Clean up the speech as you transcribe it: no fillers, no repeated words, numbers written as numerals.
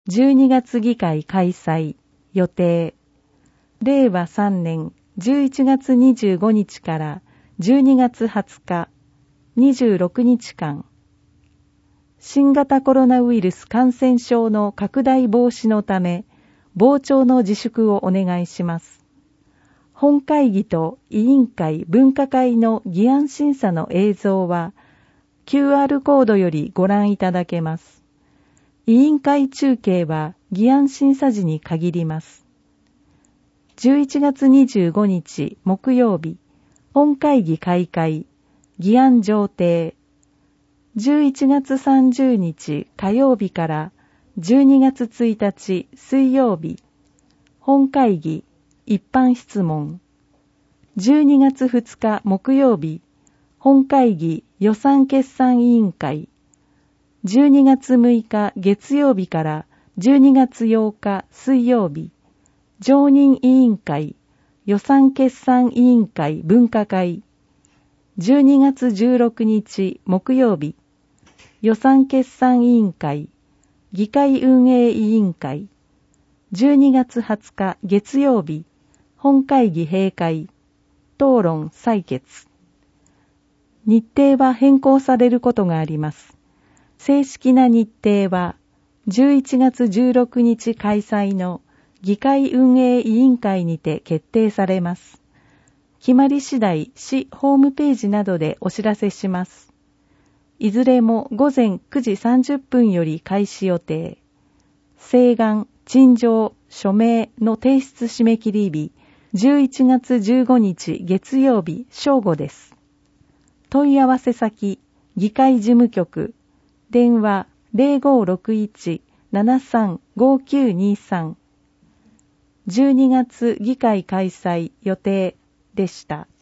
12月議会開催予定。令和3年11月25日から12月20日、26日間、新型コロナウイルス感染症の拡大防止のため、傍聴の自粛をお願いします。本会議と委員会分科会の議案審査の映像は、QR コードよりご覧いただけます。委員会中継は議案審査時に限ります。11月25日木曜日、本会議開会、議案上呈。11月30日火曜日から12月1日水曜日、本会議、一般質問。12月2日木曜日、本会議予算決算委員会。12月6日月曜日から12月8日水曜日、常任委員会、予算決算委員会分科会。12月16日木曜日、予算決算委員会、議会運営委員会。12月20日月曜日、本会議閉会、討論採決。日程は変更されることがあります。正式な日程は11月16日開催の議会運営委員会にて決定されます。決まり次第、市ホームページなどでお知らせします。いずれも午前9時30分より開始予定。請願、陳情、署名の提出締め切り日、11月15日月曜日正午です。問い合わせ先、議会事務局、電話 0561-735923。12月議会開催予定でした。